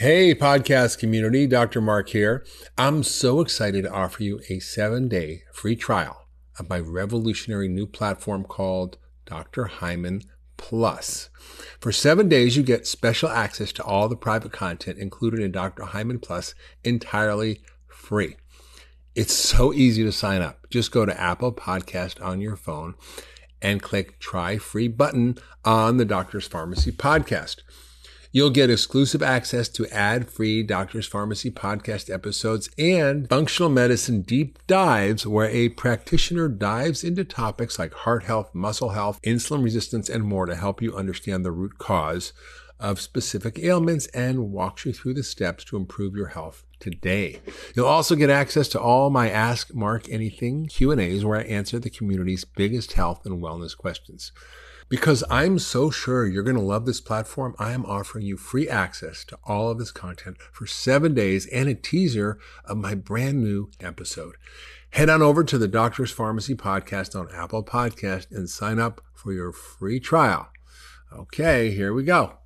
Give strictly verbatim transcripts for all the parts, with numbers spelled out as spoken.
Hey, podcast community, Doctor Mark here. I'm so excited to offer you a seven day free trial of my revolutionary new platform called Doctor Hyman Plus. For seven days, you get special access to all the private content included in Doctor Hyman Plus entirely free. It's so easy to sign up. Just go to Apple Podcast on your phone and click Try Free button on the Doctor's Pharmacy podcast. You'll get exclusive access to ad-free Doctor's Pharmacy podcast episodes and functional medicine deep dives where a practitioner dives into topics like heart health, muscle health, insulin resistance, and more to help you understand the root cause of specific ailments and walks you through the steps to improve your health today. You'll also get access to all my Ask Mark Anything Q and A's where I answer the community's biggest health and wellness questions. Because I'm so sure you're going to love this platform, I am offering you free access to all of this content for seven days and a teaser of my brand new episode. Head on over to the Doctor's Pharmacy podcast on Apple Podcast and sign up for your free trial. Okay, here we go.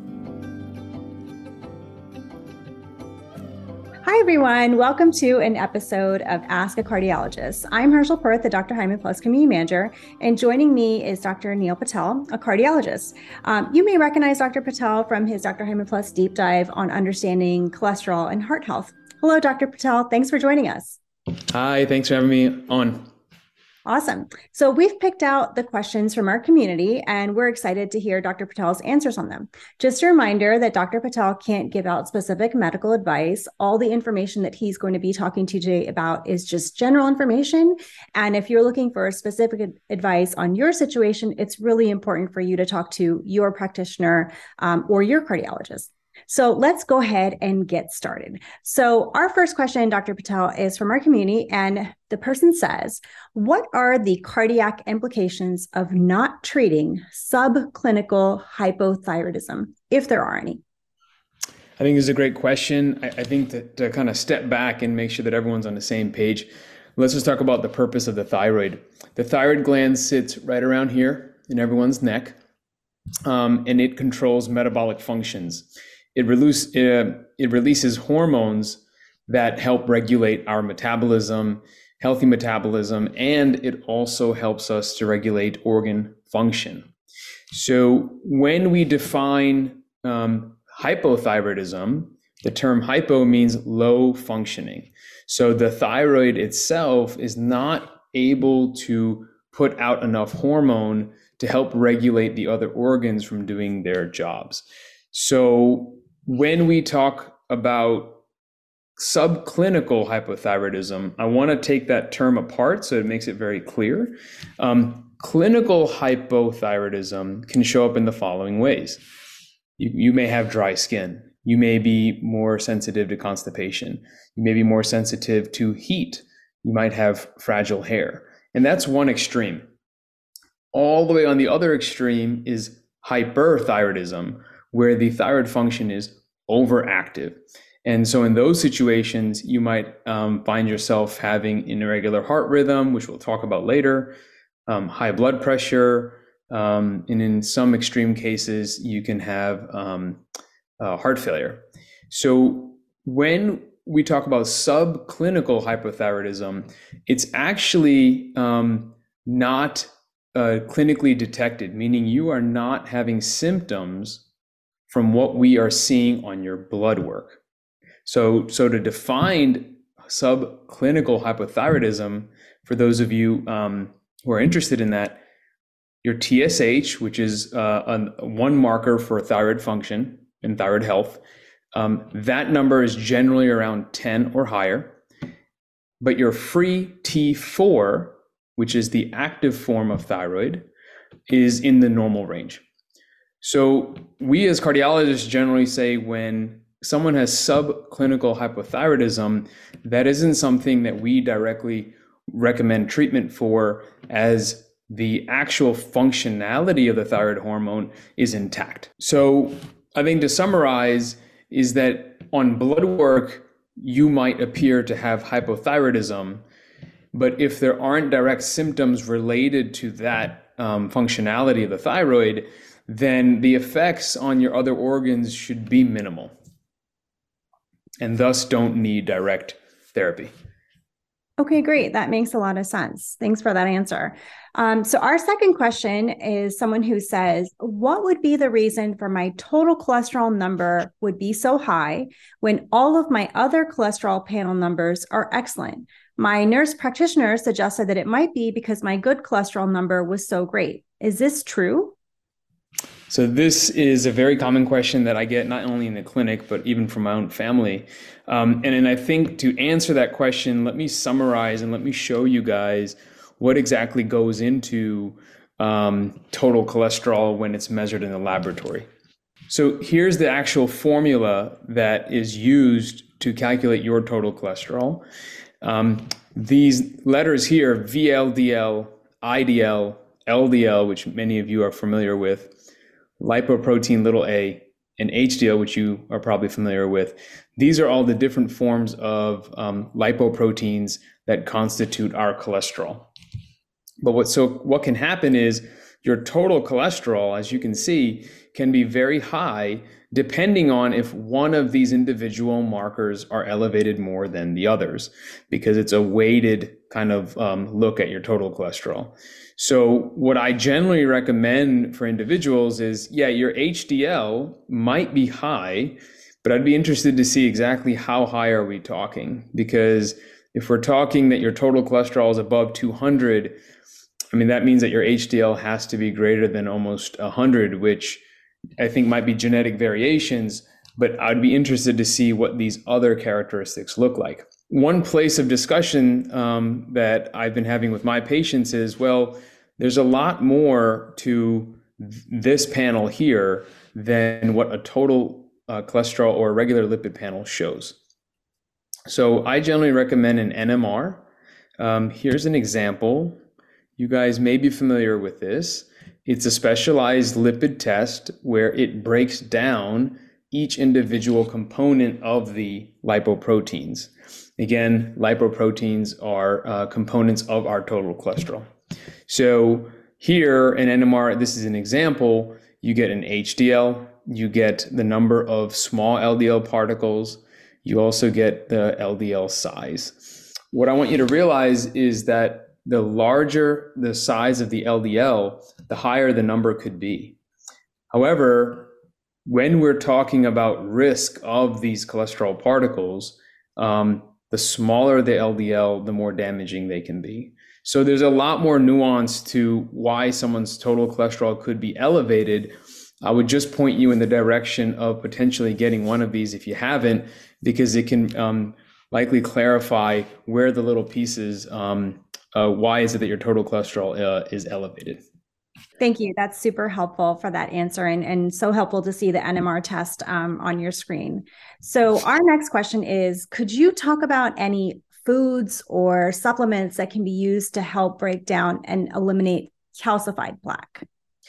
Hi, everyone. Welcome to an episode of Ask a Cardiologist. I'm Herschel Perth, the Doctor Hyman Plus Community Manager, and joining me is Doctor Neil Patel, a cardiologist. Um, you may recognize Doctor Patel from his Doctor Hyman Plus deep dive on understanding cholesterol and heart health. Hello, Doctor Patel. Thanks for joining us. Hi, thanks for having me on. Awesome. So we've picked out the questions from our community, and we're excited to hear Doctor Patel's answers on them. Just a reminder that Doctor Patel can't give out specific medical advice. All the information that he's going to be talking to you today about is just general information. And if you're looking for specific advice on your situation, it's really important for you to talk to your practitioner um, or your cardiologist. So let's go ahead and get started. So our first question, Doctor Patel, is from our community, and the person says, what are the cardiac implications of not treating subclinical hypothyroidism, if there are any? I think this is a great question. I, I think that to kind of step back and make sure that everyone's on the same page, let's just talk about the purpose of the thyroid. The thyroid gland sits right around here in everyone's neck, um, and it controls metabolic functions. It, release, uh, it releases hormones that help regulate our metabolism, healthy metabolism, and it also helps us to regulate organ function. So when we define um, hypothyroidism, the term hypo means low functioning. So the thyroid itself is not able to put out enough hormone to help regulate the other organs from doing their jobs. So when we talk about subclinical hypothyroidism, I want to take that term apart so it makes it very clear. Um, clinical hypothyroidism can show up in the following ways. You, you may have dry skin. You may be more sensitive to constipation. You may be more sensitive to heat. You might have fragile hair. And that's one extreme. All the way on the other extreme is hyperthyroidism, where the thyroid function is overactive. And so in those situations, you might um, find yourself having an irregular heart rhythm, which we'll talk about later, um, high blood pressure, um, and in some extreme cases, you can have um, uh, heart failure. So when we talk about subclinical hypothyroidism, it's actually um, not uh, clinically detected, meaning you are not having symptoms from what we are seeing on your blood work. So, so to define subclinical hypothyroidism, for those of you um, who are interested in that, your T S H, which is uh, an, one marker for thyroid function and thyroid health, um, that number is generally around ten or higher. But your free T four, which is the active form of thyroid, is in the normal range. So we as cardiologists generally say when someone has subclinical hypothyroidism, that isn't something that we directly recommend treatment for, as the actual functionality of the thyroid hormone is intact. So I think to summarize is that on blood work, you might appear to have hypothyroidism, but if there aren't direct symptoms related to that um, functionality of the thyroid, then the effects on your other organs should be minimal. and thus don't need direct therapy. Okay, great. That makes a lot of sense. Thanks for that answer. Um, so our second question is someone who says, what would be the reason for my total cholesterol number would be so high when all of my other cholesterol panel numbers are excellent? My nurse practitioner suggested that it might be because my good cholesterol number was so great. Is this true? So this is a very common question that I get not only in the clinic, but even from my own family. Um, and then I think to answer that question, let me summarize and let me show you guys what exactly goes into um, total cholesterol when it's measured in the laboratory. So here's the actual formula that is used to calculate your total cholesterol. Um, these letters here, V L D L, I D L, L D L, which many of you are familiar with, lipoprotein little a, and H D L, which you are probably familiar with. These are all the different forms of um, lipoproteins that constitute our cholesterol. But what so what can happen is your total cholesterol, as you can see, can be very high depending on if one of these individual markers are elevated more than the others, because it's a weighted kind of um, look at your total cholesterol. So what I generally recommend for individuals is, yeah, your H D L might be high, but I'd be interested to see exactly how high are we talking? Because if we're talking that your total cholesterol is above two hundred, I mean, that means that your H D L has to be greater than almost one hundred, which I think might be genetic variations, but I'd be interested to see what these other characteristics look like. One place of discussion um, that I've been having with my patients is, well, there's a lot more to th- this panel here than what a total uh, cholesterol or a regular lipid panel shows. So I generally recommend an N M R. Um, here's an example. You guys may be familiar with this. It's a specialized lipid test where it breaks down each individual component of the lipoproteins. Again, lipoproteins are uh, components of our total cholesterol. So here in N M R, this is an example, you get an H D L, you get the number of small L D L particles, you also get the L D L size. What I want you to realize is that the larger the size of the L D L, the higher the number could be. However, when we're talking about risk of these cholesterol particles, um, the smaller the L D L, the more damaging they can be. So there's a lot more nuance to why someone's total cholesterol could be elevated. I would just point you in the direction of potentially getting one of these if you haven't, because it can um, likely clarify where the little pieces, um, uh, why is it that your total cholesterol uh, is elevated. Thank you. That's super helpful for that answer, and, and so helpful to see the N M R test um, on your screen. So our next question is, could you talk about any foods or supplements that can be used to help break down and eliminate calcified plaque?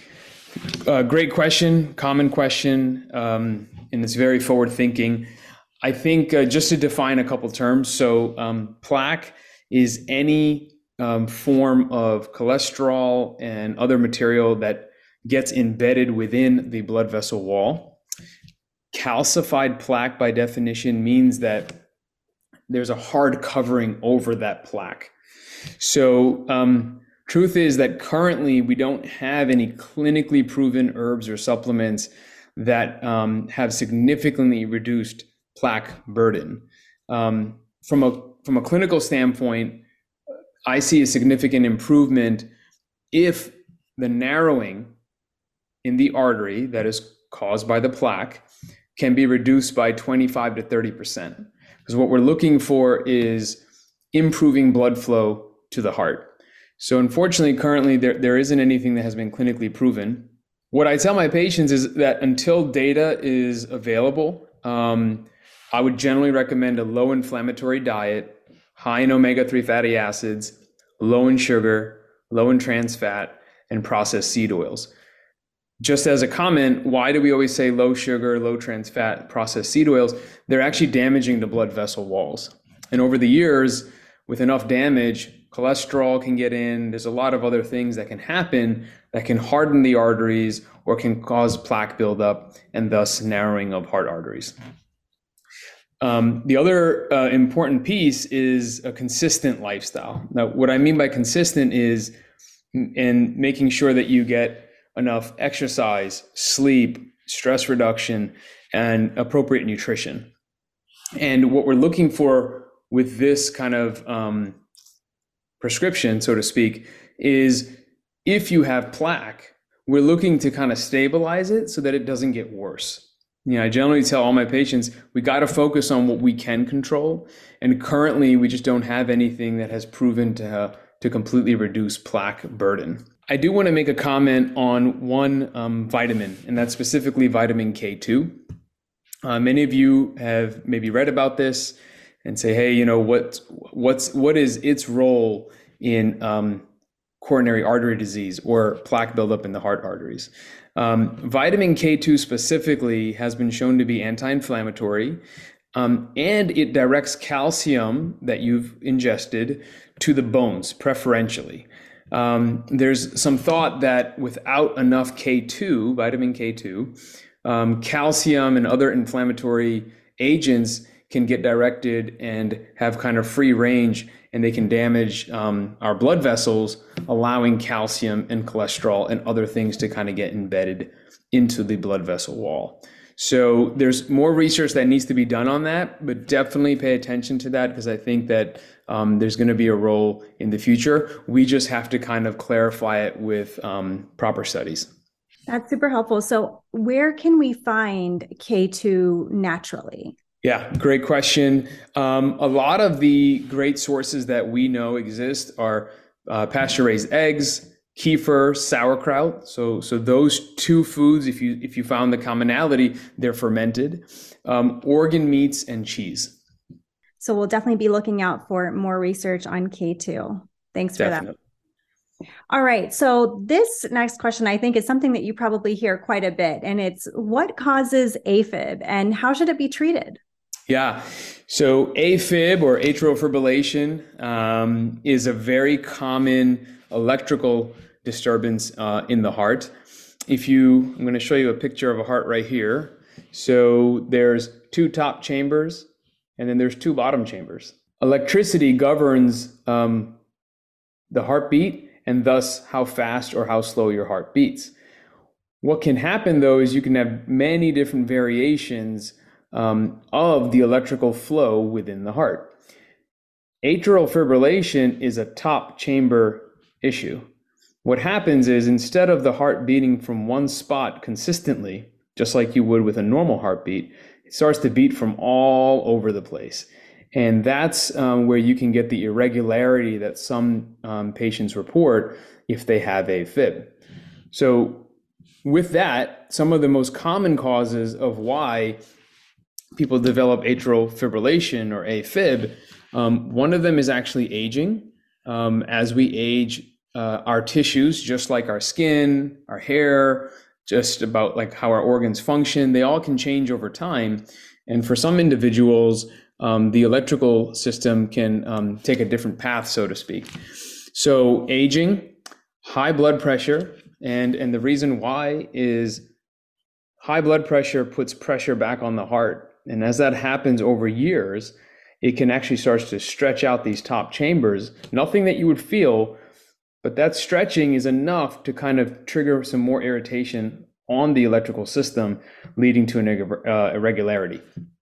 Uh, great question, common question, um, and it's very forward thinking. I think uh, just to define a couple terms, so um, plaque is any Um, form of cholesterol and other material that gets embedded within the blood vessel wall. Calcified plaque, by definition, means that there's a hard covering over that plaque. So um, truth is that currently we don't have any clinically proven herbs or supplements that um, have significantly reduced plaque burden. Um, from a from a clinical standpoint, I see a significant improvement if the narrowing in the artery that is caused by the plaque can be reduced by twenty-five to thirty percent. Because what we're looking for is improving blood flow to the heart. So unfortunately, currently there, there isn't anything that has been clinically proven. What I tell my patients is that until data is available, um, I would generally recommend a low inflammatory diet, high in omega three fatty acids, low in sugar, low in trans fat, and processed seed oils. Just as a comment, why do we always say low sugar, low trans fat, processed seed oils? They're actually damaging the blood vessel walls. And over the years, with enough damage, cholesterol can get in. There's a lot of other things that can happen that can harden the arteries or can cause plaque buildup and thus narrowing of heart arteries. Um, the other uh, important piece is a consistent lifestyle. Now, what I mean by consistent is in making sure that you get enough exercise, sleep, stress reduction, and appropriate nutrition. And what we're looking for with this kind of um, prescription, so to speak, is if you have plaque, we're looking to kind of stabilize it so that it doesn't get worse. You know, I generally tell all my patients, we got to focus on what we can control. And currently, we just don't have anything that has proven to, uh, to completely reduce plaque burden. I do want to make a comment on one um, vitamin, and that's specifically vitamin K two. Uh, many of you have maybe read about this and say, hey, you know, what, what's, what is its role in um, coronary artery disease or plaque buildup in the heart arteries? Um, vitamin K two specifically has been shown to be anti-inflammatory, um, and it directs calcium that you've ingested to the bones preferentially. Um, there's some thought that without enough K two, vitamin K two, um, calcium and other inflammatory agents can get directed and have kind of free range, and they can damage um, our blood vessels, allowing calcium and cholesterol and other things to kind of get embedded into the blood vessel wall. So there's more research that needs to be done on that, but definitely pay attention to that, because I think that um, there's going to be a role in the future. We just have to kind of clarify it with um, proper studies. That's super helpful. So where can we find K two naturally? Yeah, great question. Um, a lot of the great sources that we know exist are uh, pasture-raised eggs, kefir, sauerkraut. So, so those two foods, if you if you found the commonality, they're fermented. Um, organ meats and cheese. So we'll definitely be looking out for more research on K two. Thanks for Definitely. that. All right. So this next question, I think, is something that you probably hear quite a bit, and it's what causes AFib and how should it be treated? Yeah. So AFib, or atrial fibrillation, um, is a very common electrical disturbance uh, in the heart. If you, I'm going to show you a picture of a heart right here. So there's two top chambers, and then there's two bottom chambers. Electricity governs um, the heartbeat, and thus how fast or how slow your heart beats. What can happen, though, is you can have many different variations Um, of the electrical flow within the heart. Atrial fibrillation is a top chamber issue. What happens is, instead of the heart beating from one spot consistently, just like you would with a normal heartbeat, it starts to beat from all over the place. And that's um, where you can get the irregularity that some um, patients report if they have AFib. So with that, some of the most common causes of why people develop atrial fibrillation or AFib, um, one of them is actually aging. Um, as we age, uh, our tissues, just like our skin, our hair, just about like how our organs function, they all can change over time. And for some individuals, um, the electrical system can um, take a different path, so to speak. So aging, high blood pressure, and, and the reason why is high blood pressure puts pressure back on the heart. And as that happens over years, it can actually start to stretch out these top chambers. Nothing that you would feel, but that stretching is enough to kind of trigger some more irritation on the electrical system, leading to an uh, irregularity.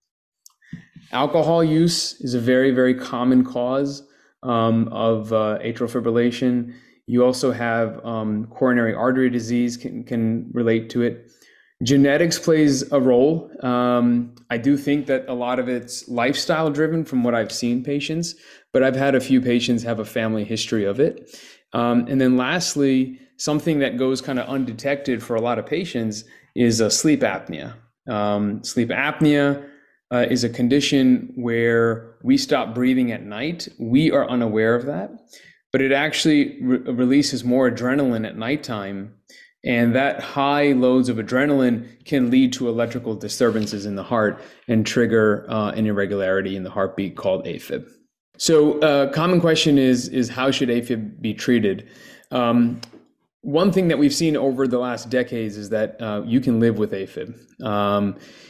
Alcohol use is a very, very common cause um, of uh, atrial fibrillation. You also have um, coronary artery disease can, can relate to it. Genetics plays a role. Um, I do think that a lot of it's lifestyle driven from what I've seen patients, but I've had a few patients have a family history of it. Um, and then lastly, something that goes kind of undetected for a lot of patients is uh, sleep apnea. Um, sleep apnea uh, is a condition where we stop breathing at night. We are unaware of that, but it actually re- releases more adrenaline at nighttime. And that high loads of adrenaline can lead to electrical disturbances in the heart and trigger uh, an irregularity in the heartbeat called AFib. So a uh, common question is, is how should AFib be treated? Um, one thing that we've seen over the last decades is that uh, you can live with AFib. Um,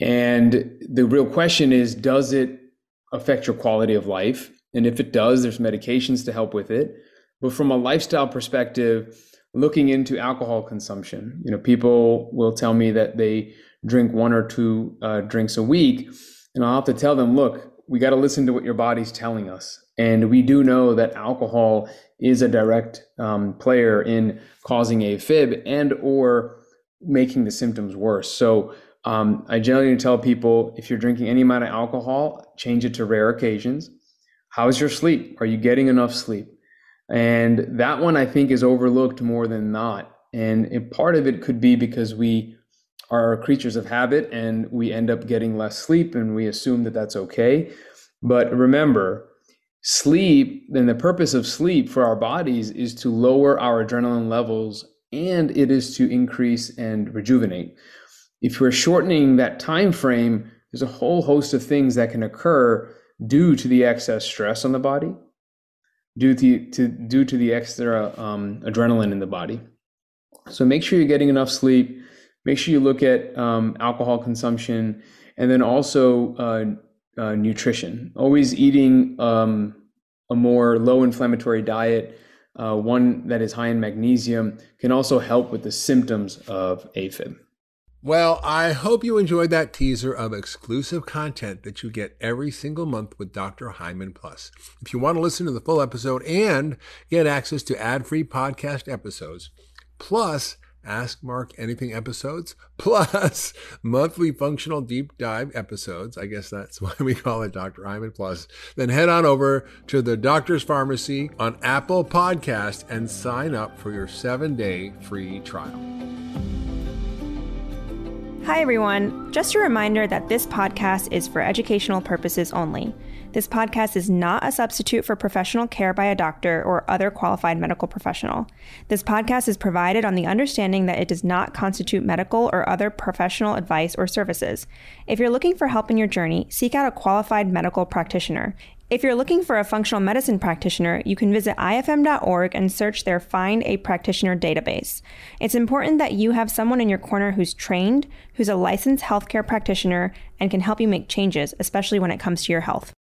And the real question is, does it affect your quality of life? And if it does, there's medications to help with it. But from a lifestyle perspective, looking into alcohol consumption, you know, people will tell me that they drink one or two uh, drinks a week. And I'll have to tell them, look, we got to listen to what your body's telling us. And we do know that alcohol is a direct um, player in causing AFib and or making the symptoms worse. So um, I generally tell people, if you're drinking any amount of alcohol, change it to rare occasions. How's your sleep? Are you getting enough sleep? And that one I think is overlooked more than not. And it, part of it could be because we are creatures of habit and we end up getting less sleep and we assume that that's okay. But remember, sleep, and the purpose of sleep for our bodies is to lower our adrenaline levels, and it is to increase and rejuvenate. If we're shortening that time frame, there's a whole host of things that can occur due to the excess stress on the body, due to, to due to the extra um, adrenaline in the body. So make sure you're getting enough sleep. Make sure you look at um, alcohol consumption, and then also uh, uh, nutrition. Always eating um, a more low inflammatory diet, uh, one that is high in magnesium, can also help with the symptoms of AFib. Well, I hope you enjoyed that teaser of exclusive content that you get every single month with Doctor Hyman Plus. If you want to listen to the full episode and get access to ad-free podcast episodes, plus Ask Mark Anything episodes, plus monthly functional deep dive episodes, I guess that's why we call it Doctor Hyman Plus, then head on over to the Doctor's Pharmacy on Apple Podcast and sign up for your seven-day free trial. Hi, everyone. Just a reminder that this podcast is for educational purposes only. This podcast is not a substitute for professional care by a doctor or other qualified medical professional. This podcast is provided on the understanding that it does not constitute medical or other professional advice or services. If you're looking for help in your journey, seek out a qualified medical practitioner. If you're looking for a functional medicine practitioner, you can visit I F M dot org and search their Find a Practitioner database. It's important that you have someone in your corner who's trained, who's a licensed healthcare practitioner, and can help you make changes, especially when it comes to your health.